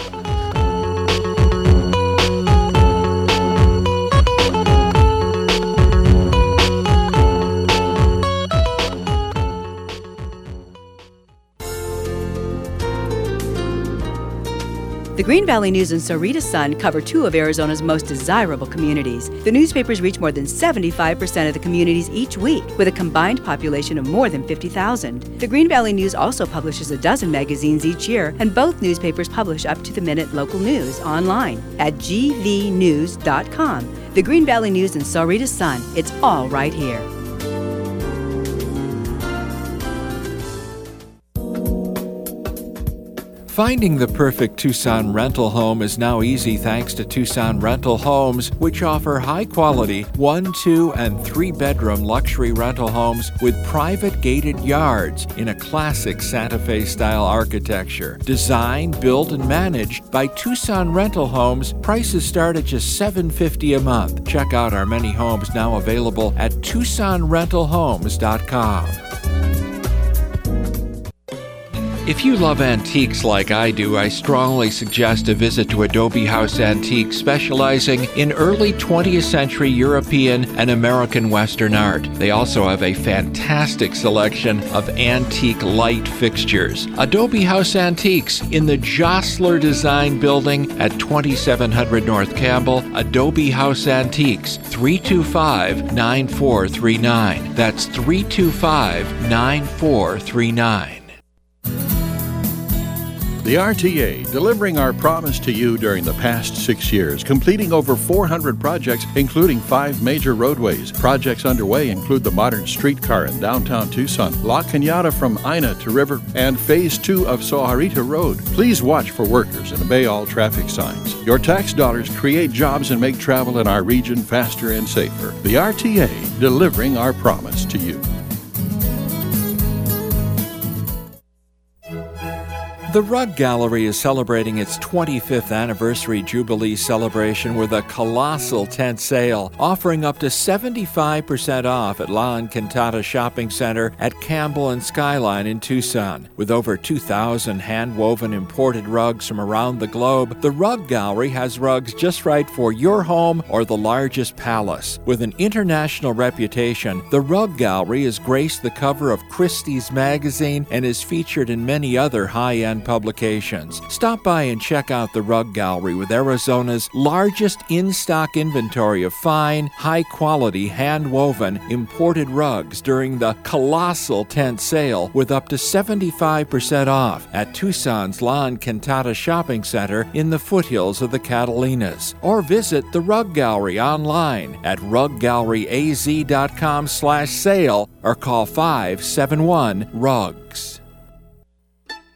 The Green Valley News and Sahuarita Sun cover two of Arizona's most desirable communities. The newspapers reach more than seventy-five percent of the communities each week, with a combined population of more than fifty thousand. The Green Valley News also publishes a dozen magazines each year, and both newspapers publish up-to-the-minute local news online at g v news dot com. The Green Valley News and Sahuarita Sun, it's all right here. Finding the perfect Tucson rental home is now easy thanks to Tucson Rental Homes, which offer high-quality one, two, and three-bedroom luxury rental homes with private gated yards in a classic Santa Fe-style architecture. Designed, built, and managed by Tucson Rental Homes, prices start at just seven hundred fifty dollars a month. Check out our many homes now available at tucson rental homes dot com. If you love antiques like I do, I strongly suggest a visit to Adobe House Antiques, specializing in early twentieth century European and American Western art. They also have a fantastic selection of antique light fixtures. Adobe House Antiques in the Jostler Design Building at twenty-seven hundred North Campbell. Adobe House Antiques, three two five, nine four three nine. That's three two five, nine four three nine. The R T A, delivering our promise to you during the past six years, completing over four hundred projects, including five major roadways. Projects underway include the modern streetcar in downtown Tucson, La Cañada from Ina to River, and Phase two of Sahuarita Road. Please watch for workers and obey all traffic signs. Your tax dollars create jobs and make travel in our region faster and safer. The R T A, delivering our promise to you. The Rug Gallery is celebrating its twenty-fifth anniversary Jubilee celebration with a colossal tent sale, offering up to seventy-five percent off at La Encantada Shopping Center at Campbell and Skyline in Tucson. With over two thousand hand-woven imported rugs from around the globe, the Rug Gallery has rugs just right for your home or the largest palace. With an international reputation, the Rug Gallery has graced the cover of Christie's magazine and is featured in many other high-end publications. Stop by and check out the Rug Gallery with Arizona's largest in-stock inventory of fine, high-quality, hand-woven, imported rugs during the colossal tent sale with up to seventy-five percent off at Tucson's La Encantada Shopping Center in the foothills of the Catalinas. Or visit the Rug Gallery online at rug gallery a z dot com slash sale or call five seven one rugs.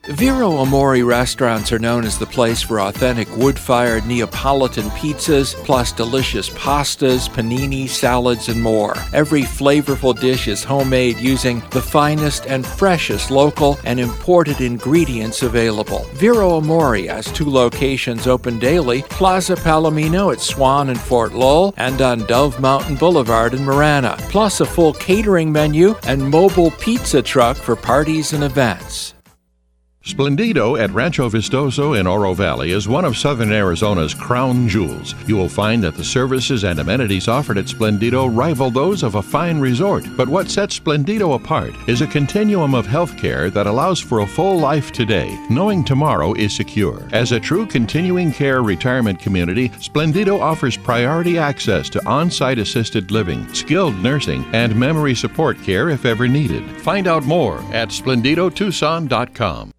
Vero Amore restaurants are known as the place for authentic wood-fired Neapolitan pizzas, plus delicious pastas, panini, salads, and more. Every flavorful dish is homemade using the finest and freshest local and imported ingredients available. Vero Amore has two locations open daily, Plaza Palomino at Swan and Fort Lowell, and on Dove Mountain Boulevard in Marana, plus a full catering menu and mobile pizza truck for parties and events. Splendido at Rancho Vistoso in Oro Valley is one of Southern Arizona's crown jewels. You will find that the services and amenities offered at Splendido rival those of a fine resort. But what sets Splendido apart is a continuum of health care that allows for a full life today, knowing tomorrow is secure. As a true continuing care retirement community, Splendido offers priority access to on-site assisted living, skilled nursing, and memory support care if ever needed. Find out more at splendido tucson dot com.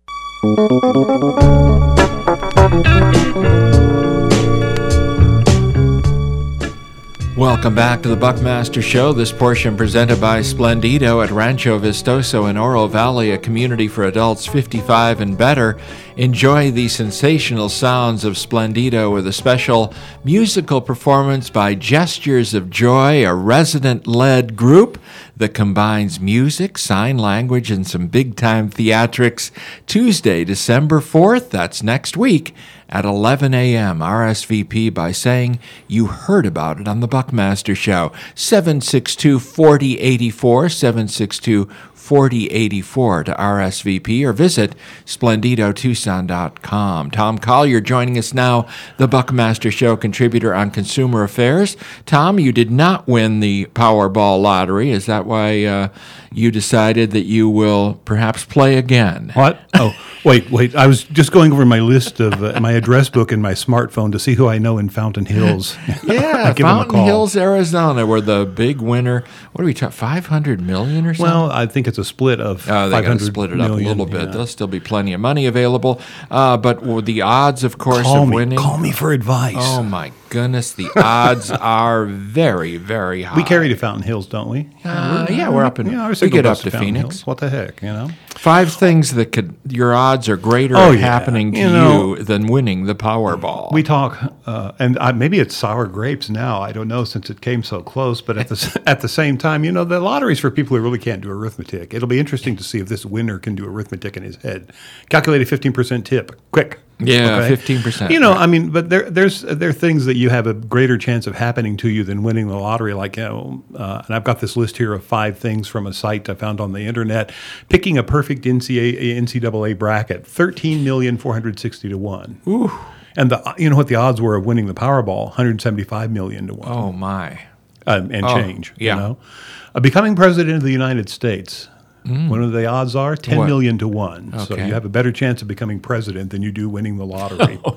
Welcome back to the Buckmaster Show. This portion presented by Splendido at Rancho Vistoso in Oro Valley, a community for adults fifty-five and better. Enjoy the sensational sounds of Splendido with a special musical performance by Gestures of Joy, a resident-led group that combines music, sign language, and some big-time theatrics. Tuesday, December fourth, that's next week, at eleven a.m. R S V P by saying you heard about it on the Buckmaster Show. seven six two, four zero eight four, seven six two, four zero eight four to R S V P or visit splendido tucson dot com. Tom Collier joining us now, the Buckmaster Show contributor on consumer affairs. Tom, you did not win the Powerball lottery. Is that why uh, you decided that you will perhaps play again? What? Oh, wait, wait. I was just going over my list of uh, my address book in my smartphone to see who I know in Fountain Hills. Yeah, Fountain Hills, Arizona, were the big winner. What are we talking, five hundred million dollars or something? Well, I think it's a split of oh, they five hundred got to split it up million, a little bit. Yeah. There'll still be plenty of money available. Uh, but with the odds, of course, call of me, winning. Call me for advice. Oh, my goodness. The odds are very, very high. We carry to Fountain Hills, don't we? Uh, yeah, we're up in, yeah, we get up to Phoenix. Hills. What the heck, you know? Five things that could, your odds are greater oh, at yeah. happening to you, know, you than winning the Powerball. We talk, uh, and I, maybe it's sour grapes now. I don't know since it came so close. But at the at the same time, you know, the lottery's for people who really can't do arithmetic. It'll be interesting to see if this winner can do arithmetic in his head. Calculate a fifteen percent tip, quick. Yeah, okay? fifteen percent. You know, right. I mean, but there, there's there are things that you have a greater chance of happening to you than winning the lottery. Like, you know, uh, and I've got this list here of five things from a site I found on the internet. Picking a perfect N C double A bracket, thirteen million four hundred sixty to one. Ooh. And the you know what the odds were of winning the Powerball? one hundred seventy-five million to one. Oh my! Uh, and oh, change. Yeah. You know, uh, becoming president of the United States. Mm. What are the odds are? ten what? million to one. Okay. So you have a better chance of becoming president than you do winning the lottery. oh,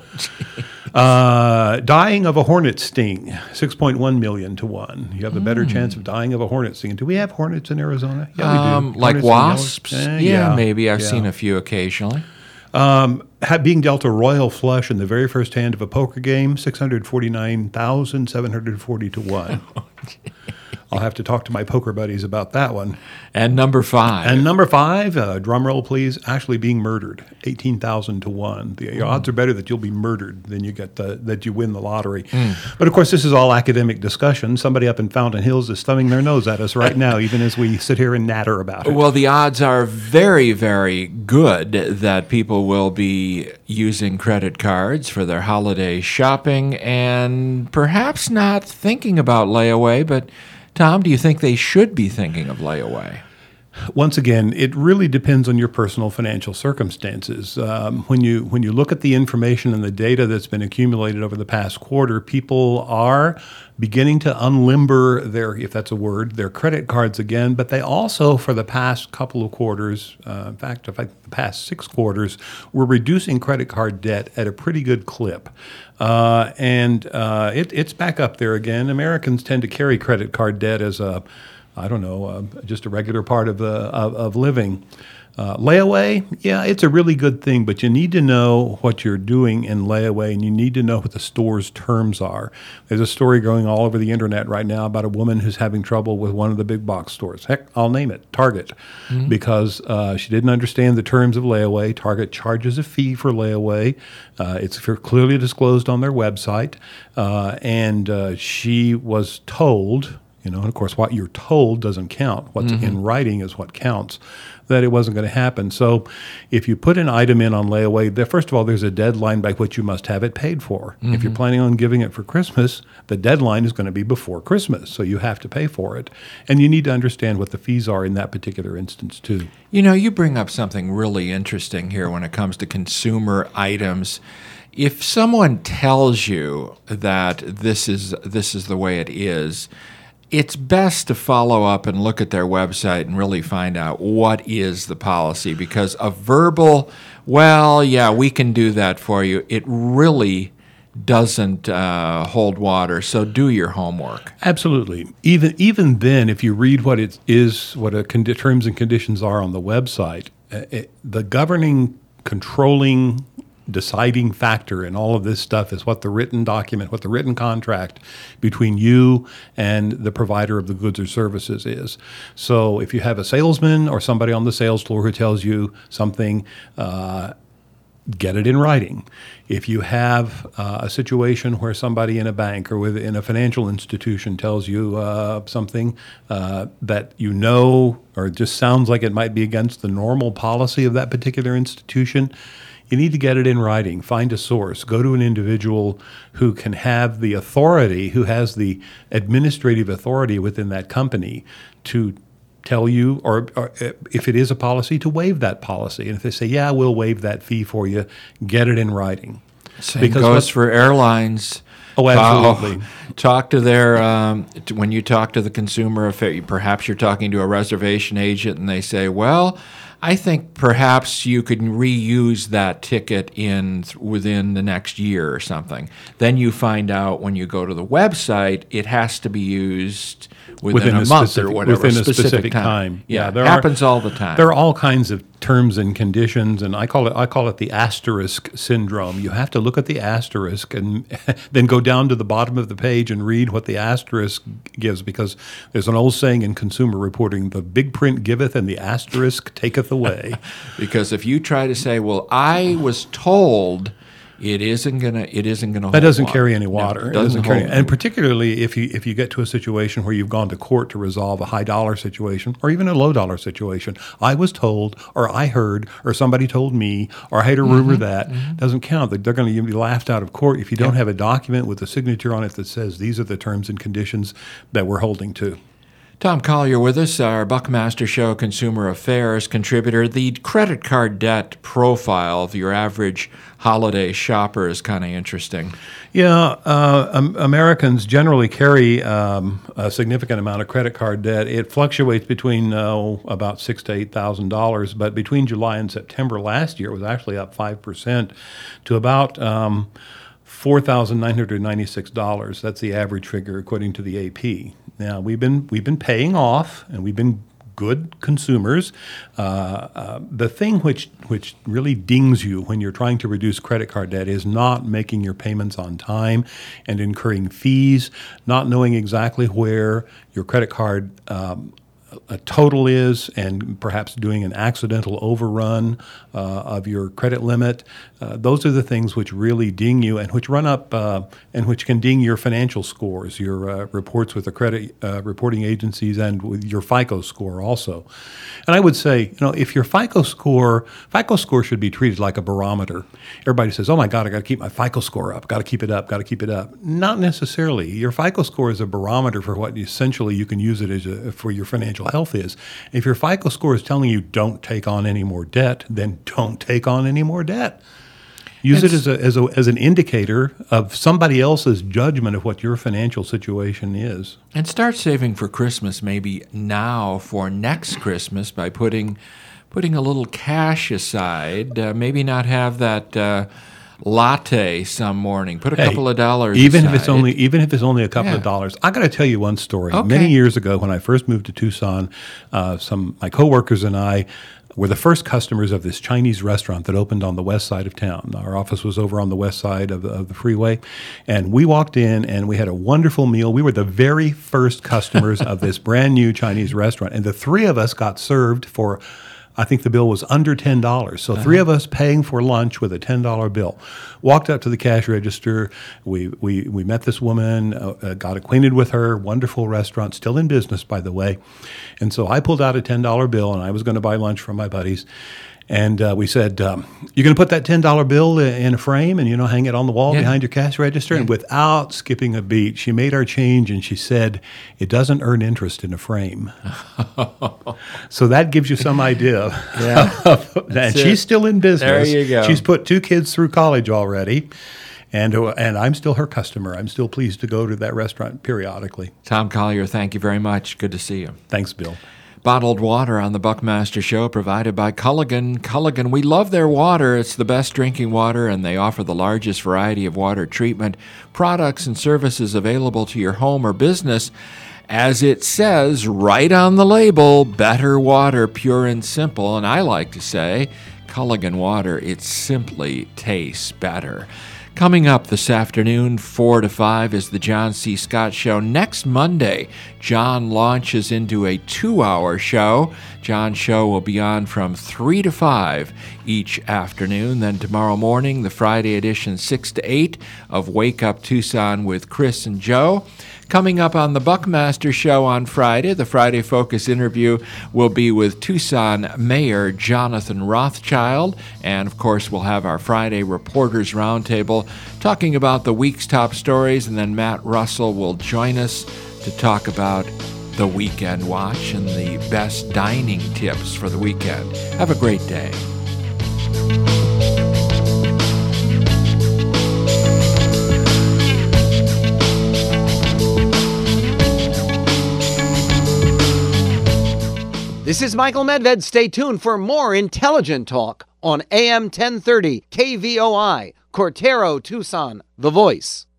uh, dying of a hornet sting, six point one million to one. You have a better mm. chance of dying of a hornet sting. Do we have hornets in Arizona? Yeah, we um, do. Like wasps? Eh, yeah, yeah, maybe. I've yeah. seen a few occasionally. Um, being dealt a royal flush in the very first hand of a poker game, six hundred forty-nine thousand seven hundred forty to one. I'll have to talk to my poker buddies about that one. And number five. And number five, uh, drum roll please, actually being murdered, eighteen thousand to one. The mm. odds are better that you'll be murdered than you get the, that you win the lottery. Mm. But of course, this is all academic discussion. Somebody up in Fountain Hills is thumbing their nose at us right now, even as we sit here and natter about it. Well, the odds are very, very good that people will be using credit cards for their holiday shopping and perhaps not thinking about layaway, but Tom, do you think they should be thinking of layaway? Once again, it really depends on your personal financial circumstances. Um, when you when you look at the information and the data that's been accumulated over the past quarter, people are beginning to unlimber their, if that's a word, their credit cards again. But they also, for the past couple of quarters, uh, in fact, if I, the past six quarters, were reducing credit card debt at a pretty good clip. Uh, and uh, it, it's back up there again. Americans tend to carry credit card debt as a I don't know, uh, just a regular part of, uh, of, of living. Uh, layaway, yeah, it's a really good thing, but you need to know what you're doing in layaway, and you need to know what the store's terms are. There's a story going all over the internet right now about a woman who's having trouble with one of the big box stores. Heck, I'll name it, Target, mm-hmm. because uh, she didn't understand the terms of layaway. Target charges a fee for layaway. Uh, it's clearly disclosed on their website, uh, and uh, she was told, you know, and of course what you're told doesn't count. What's mm-hmm. in writing is what counts, that it wasn't going to happen. So if you put an item in on layaway, there, first of all, there's a deadline by which you must have it paid for. Mm-hmm. If you're planning on giving it for Christmas, the deadline is going to be before Christmas, so you have to pay for it. And you need to understand what the fees are in that particular instance, too. You know, you bring up something really interesting here when it comes to consumer items. If someone tells you that this is this is the way it is, it's best to follow up and look at their website and really find out what is the policy, because a verbal, well, yeah, we can do that for you, it really doesn't uh, hold water. So do your homework. Absolutely. Even even then, if you read what it is, what a con- terms and conditions are on the website, uh, it, the governing, controlling, deciding factor in all of this stuff is what the written document, what the written contract between you and the provider of the goods or services is. So if you have a salesman or somebody on the sales floor who tells you something, uh, get it in writing. If you have uh, a situation where somebody in a bank or within a financial institution tells you uh, something uh, that you know or just sounds like it might be against the normal policy of that particular institution, you need to get it in writing. Find a source. Go to an individual who can have the authority, who has the administrative authority within that company to tell you, or, or if it is a policy, to waive that policy. And if they say, yeah, we'll waive that fee for you, get it in writing. Same because goes what, for airlines. Oh, absolutely. Uh, talk to their, um, when you talk to the consumer, perhaps you're talking to a reservation agent and they say, well, I think perhaps you could reuse that ticket in within the next year or something. Then you find out when you go to the website, it has to be used within, within a, a month specific, or whatever. Within a specific, specific time. time. Yeah, yeah it there happens are, all the time. There are all kinds of terms and conditions, and I call it I call it the asterisk syndrome. You have to look at the asterisk and then go down to the bottom of the page and read what the asterisk gives, because there's an old saying in consumer reporting, the big print giveth and the asterisk taketh away. Because if you try to say, well, I was told, it isn't gonna it isn't gonna that hold doesn't water. carry any water. No, it it doesn't, doesn't carry, hold and particularly if you if you get to a situation where you've gone to court to resolve a high dollar situation or even a low dollar situation. I was told, or I heard, or somebody told me, or I had a rumor mm-hmm, that mm-hmm. doesn't count. They're going to be laughed out of court if you don't yep. have a document with a signature on it that says these are the terms and conditions that we're holding to. Tom Collier with us, our Buckmaster Show Consumer Affairs contributor. The credit card debt profile of your average holiday shopper is kind of interesting. Yeah, uh, um, Americans generally carry um, a significant amount of credit card debt. It fluctuates between uh, about six to eight thousand dollars, but between July and September last year, it was actually up five percent to about Um, four thousand nine hundred ninety-six dollars. That's the average figure according to the A P. Now, we've been we've been paying off, and we've been good consumers. Uh, uh, the thing which which really dings you when you're trying to reduce credit card debt is not making your payments on time and incurring fees, not knowing exactly where your credit card um, a total is, and perhaps doing an accidental overrun uh, of your credit limit. Uh, those are the things which really ding you and which run up uh, and which can ding your financial scores, your uh, reports with the credit uh, reporting agencies, and with your FICO score also. And I would say, you know, if your FICO score, FICO score should be treated like a barometer. Everybody says, oh my God, I got to keep my FICO score up, got to keep it up, got to keep it up. Not necessarily. Your FICO score is a barometer for what essentially you can use it as a, for your financial health is. If your FICO score is telling you don't take on any more debt, then don't take on any more debt. Use it's, it as a, as a as an indicator of somebody else's judgment of what your financial situation is. And start saving for Christmas maybe now for next Christmas by putting putting a little cash aside. Uh, maybe not have that uh, latte some morning. Put a hey, couple of dollars even aside. if it's only even if it's only a couple yeah. of dollars. I got to tell you one story. Okay. Many years ago, when I first moved to Tucson, uh, some my coworkers and I were the first customers of this Chinese restaurant that opened on the west side of town. Our office was over on the west side of the, of the freeway. And we walked in and we had a wonderful meal. We were the very first customers of this brand new Chinese restaurant. And the three of us got served for, I think the bill was under ten dollars. So three of us paying for lunch with a ten dollar bill. Walked up to the cash register. We we, we met this woman, uh, uh, got acquainted with her. Wonderful restaurant, still in business, by the way. And so I pulled out a ten dollar bill, and I was going to buy lunch from my buddies. And uh, we said, um, you're going to put that ten dollar bill in a frame and, you know, hang it on the wall Yeah. behind your cash register? Yeah. And without skipping a beat, she made our change and she said, it doesn't earn interest in a frame. So that gives you some idea. Yeah. and That's she's it. still in business. There you go. She's put two kids through college already. And, uh, and I'm still her customer. I'm still pleased to go to that restaurant periodically. Tom Collier, thank you very much. Good to see you. Thanks, Bill. Bottled water on the Buckmaster Show provided by Culligan. Culligan, we love their water. It's the best drinking water, and they offer the largest variety of water treatment products and services available to your home or business. As it says right on the label, better water, pure and simple. And I like to say, Culligan water, it simply tastes better. Coming up this afternoon, four to five, is the John C. Scott Show. Next Monday, John launches into a two-hour show. John's show will be on from three to five each afternoon. Then tomorrow morning, the Friday edition, six to eight, of Wake Up Tucson with Chris and Joe. Coming up on the Buckmaster Show on Friday, the Friday Focus interview will be with Tucson Mayor Jonathan Rothschild. And, of course, we'll have our Friday Reporters Roundtable talking about the week's top stories. And then Matt Russell will join us to talk about the Weekend Watch and the best dining tips for the weekend. Have a great day. This is Michael Medved. Stay tuned for more intelligent talk on A M ten thirty K V O I, Cortero, Tucson, The Voice.